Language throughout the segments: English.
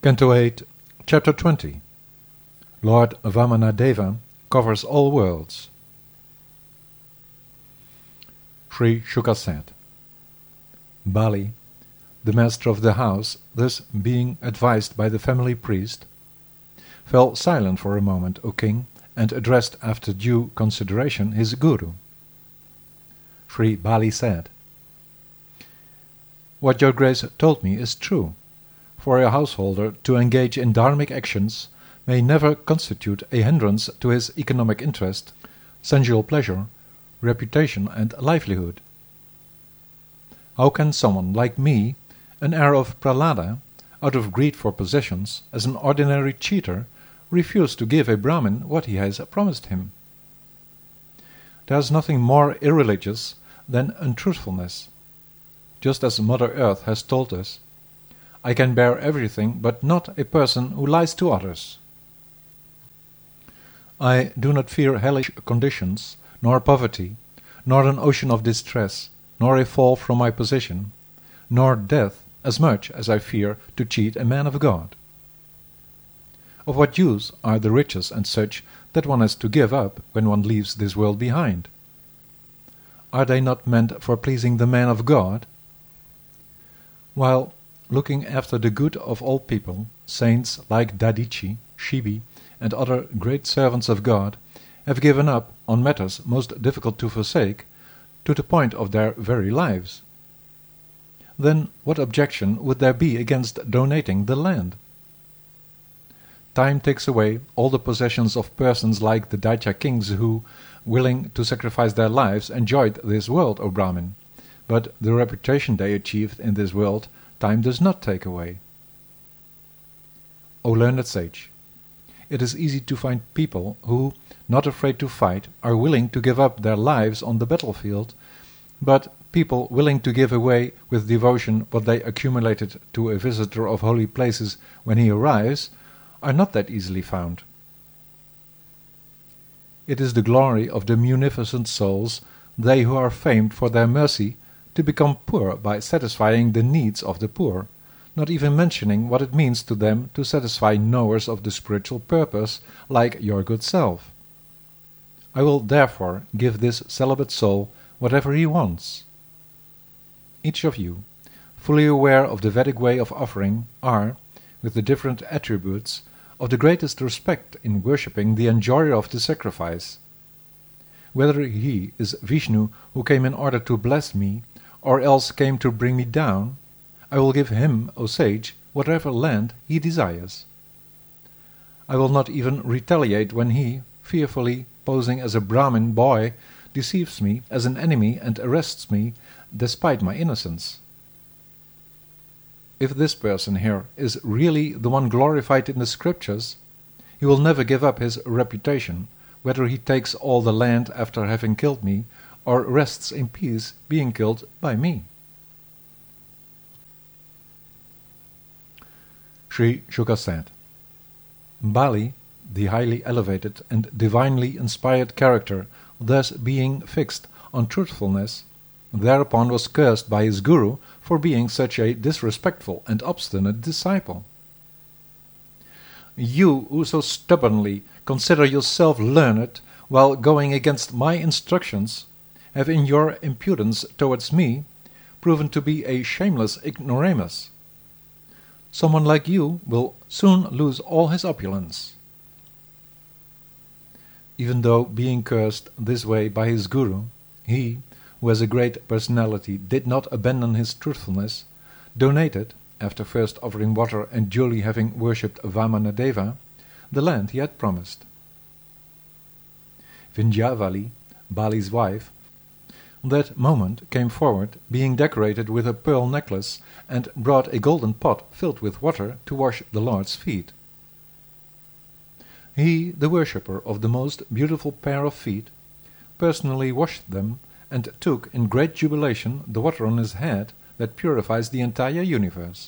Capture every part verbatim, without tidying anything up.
Canto eight, Chapter twenty. Lord Vamanadeva covers all worlds. Sri Shuka said, Bali, the master of the house, thus being advised by the family priest, fell silent for a moment, O king, and addressed after due consideration his guru. Sri Bali said, What your grace told me is true. For a householder to engage in dharmic actions may never constitute a hindrance to his economic interest, sensual pleasure, reputation and livelihood. How can someone like me, an heir of Prahlada, out of greed for possessions, as an ordinary cheater, refuse to give a Brahmin what he has promised him? There is nothing more irreligious than untruthfulness. Just as Mother Earth has told us, I can bear everything, but not a person who lies to others. I do not fear hellish conditions, nor poverty, nor an ocean of distress, nor a fall from my position, nor death as much as I fear to cheat a man of God. Of what use are the riches and such that one has to give up when one leaves this world behind? Are they not meant for pleasing the man of God? While looking after the good of all people, saints like Dadichi, Shibi, and other great servants of God have given up on matters most difficult to forsake, to the point of their very lives. Then what objection would there be against donating the land? Time takes away all the possessions of persons like the Daitya kings who, willing to sacrifice their lives, enjoyed this world, O Brahmin, but the reputation they achieved in this world time does not take away. O learned sage, it is easy to find people who, not afraid to fight, are willing to give up their lives on the battlefield, but people willing to give away with devotion what they accumulated to a visitor of holy places when he arrives, are not that easily found. It is the glory of the munificent souls, they who are famed for their mercy, to become poor by satisfying the needs of the poor, not even mentioning what it means to them to satisfy knowers of the spiritual purpose, like your good self. I will therefore give this celibate soul whatever he wants. Each of you, fully aware of the Vedic way of offering, are, with the different attributes, of the greatest respect in worshipping the enjoyer of the sacrifice. Whether he is Vishnu who came in order to bless me, or else came to bring me down, I will give him, O sage, whatever land he desires. I will not even retaliate when he, fearfully posing as a Brahmin boy, deceives me as an enemy and arrests me despite my innocence. If this person here is really the one glorified in the scriptures, he will never give up his reputation, whether he takes all the land after having killed me, or rests in peace being killed by me. Sri Shuka said, Bali, the highly elevated and divinely inspired character, thus being fixed on truthfulness, thereupon was cursed by his guru for being such a disrespectful and obstinate disciple. You who so stubbornly consider yourself learned, while going against my instructions, have in your impudence towards me proven to be a shameless ignoramus. Someone like you will soon lose all his opulence. Even though being cursed this way by his guru, he, who as a great personality did not abandon his truthfulness, donated, after first offering water and duly having worshipped Vamanadeva, the land he had promised. Vindhyavali, Bali's wife, that moment came forward, being decorated with a pearl necklace, and brought a golden pot filled with water to wash the Lord's feet. He, the worshipper of the most beautiful pair of feet, personally washed them, and took in great jubilation the water on his head that purifies the entire universe.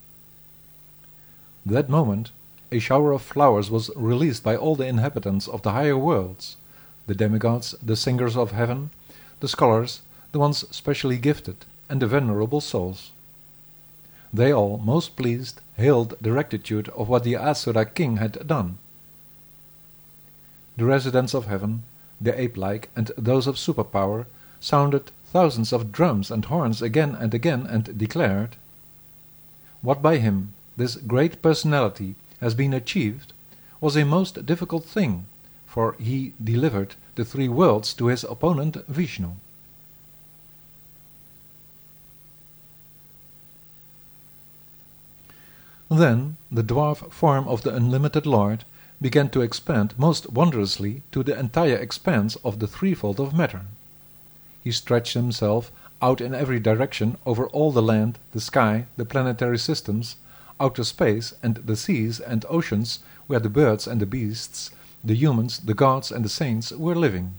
That moment a shower of flowers was released by all the inhabitants of the higher worlds, the demigods, the singers of heaven, the scholars, the ones specially gifted, and the venerable souls. They all, most pleased, hailed the rectitude of what the Asura king had done. The residents of heaven, the ape-like and those of superpower, sounded thousands of drums and horns again and again and declared, "What by him, this great personality, has been achieved was a most difficult thing, for he delivered the three worlds to his opponent Vishnu." Then the dwarf form of the unlimited Lord began to expand most wondrously to the entire expanse of the threefold of matter. He stretched himself out in every direction over all the land, the sky, the planetary systems, outer space, and the seas and oceans where the birds and the beasts, the humans, the gods and the saints were living.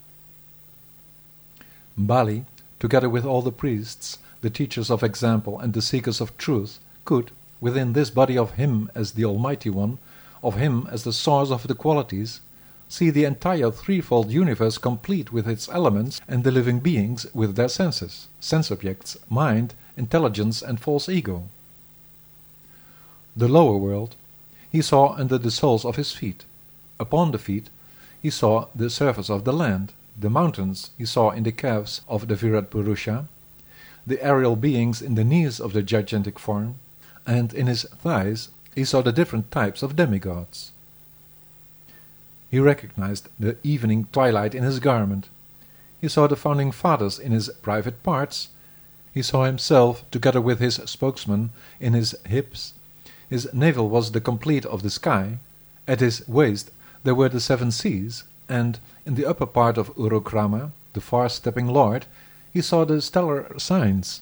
Bali, together with all the priests, the teachers of example and the seekers of truth, could, within this body of him as the Almighty One, of him as the source of the qualities, see the entire threefold universe complete with its elements and the living beings with their senses, sense objects, mind, intelligence and false ego. The lower world he saw under the soles of his feet. Upon the feet he saw the surface of the land. The mountains he saw in the calves of the Virat Purusha, the aerial beings in the knees of the gigantic form, and in his thighs he saw the different types of demigods. He recognized the evening twilight in his garment. He saw the founding fathers in his private parts. He saw himself, together with his spokesman, in his hips. His navel was the complete of the sky. At his waist there were the seven seas, and in the upper part of Urukrama, the far-stepping Lord, he saw the stellar signs.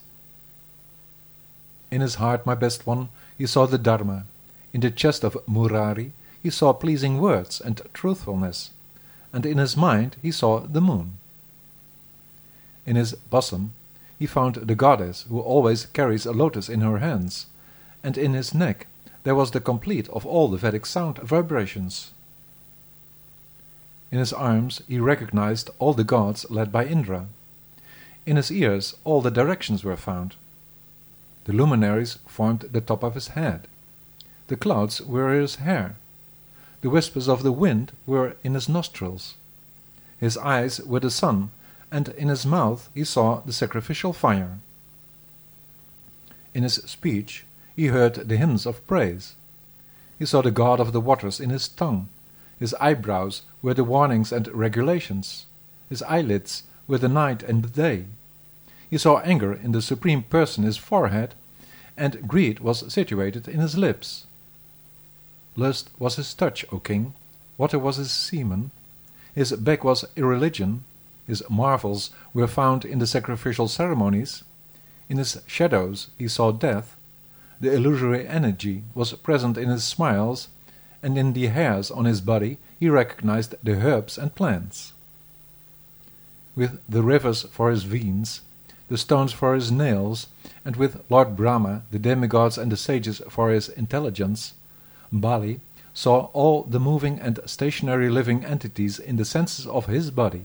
In his heart, my best one, he saw the Dharma. In the chest of Murari he saw pleasing words and truthfulness, and in his mind he saw the moon. In his bosom he found the goddess who always carries a lotus in her hands, and in his neck there was the complete of all the Vedic sound vibrations. In his arms he recognized all the gods led by Indra. In his ears all the directions were found. The luminaries formed the top of his head. The clouds were his hair. The whispers of the wind were in his nostrils. His eyes were the sun, and in his mouth he saw the sacrificial fire. In his speech he heard the hymns of praise. He saw the god of the waters in his tongue. His eyebrows were the warnings and regulations. His eyelids were the night and the day. He saw anger in the Supreme Person in his forehead, and greed was situated in his lips. Lust was his touch, O king. Water was his semen. His back was irreligion. His marvels were found in the sacrificial ceremonies. In his shadows he saw death. The illusory energy was present in his smiles, and in the hairs on his body he recognized the herbs and plants. With the rivers for his veins, the stones for his nails, and with Lord Brahma, the demigods and the sages for his intelligence, Bali saw all the moving and stationary living entities in the senses of his body.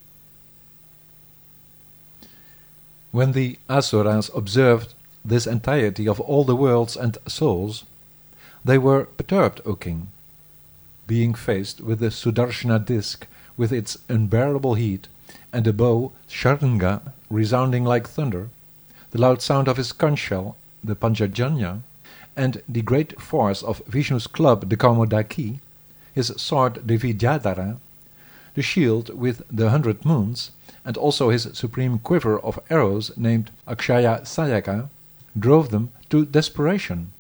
When the Asuras observed this entirety of all the worlds and souls, they were perturbed, O king. Being faced with the Sudarshana disk with its unbearable heat, and the bow Sharanga resounding like thunder, the loud sound of his conch shell, the Panchajanya, and the great force of Vishnu's club, the Kaumodaki, his sword, the Vidyadhara, the shield with the hundred moons, and also his supreme quiver of arrows named Akshaya Sayaka, drove them to desperation.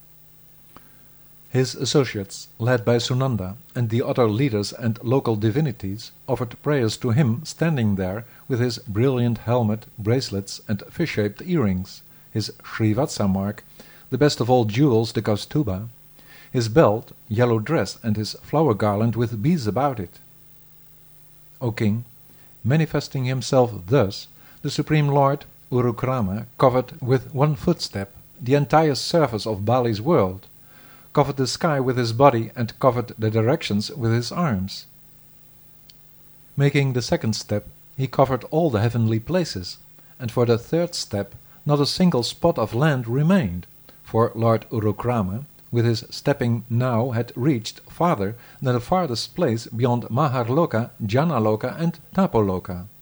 His associates, led by Sunanda and the other leaders and local divinities, offered prayers to him standing there with his brilliant helmet, bracelets, and fish-shaped earrings, his Srivatsa mark, the best of all jewels, the Kaustuba, his belt, yellow dress, and his flower garland with bees about it. O king, manifesting himself thus, the Supreme Lord, Urukrama, covered with one footstep the entire surface of Bali's world, covered the sky with his body, and covered the directions with his arms. Making the second step, he covered all the heavenly places, and for the third step not a single spot of land remained, for Lord Urukrama, with his stepping now, had reached farther than the farthest place beyond Maharloka, Janaloka and Tapoloka.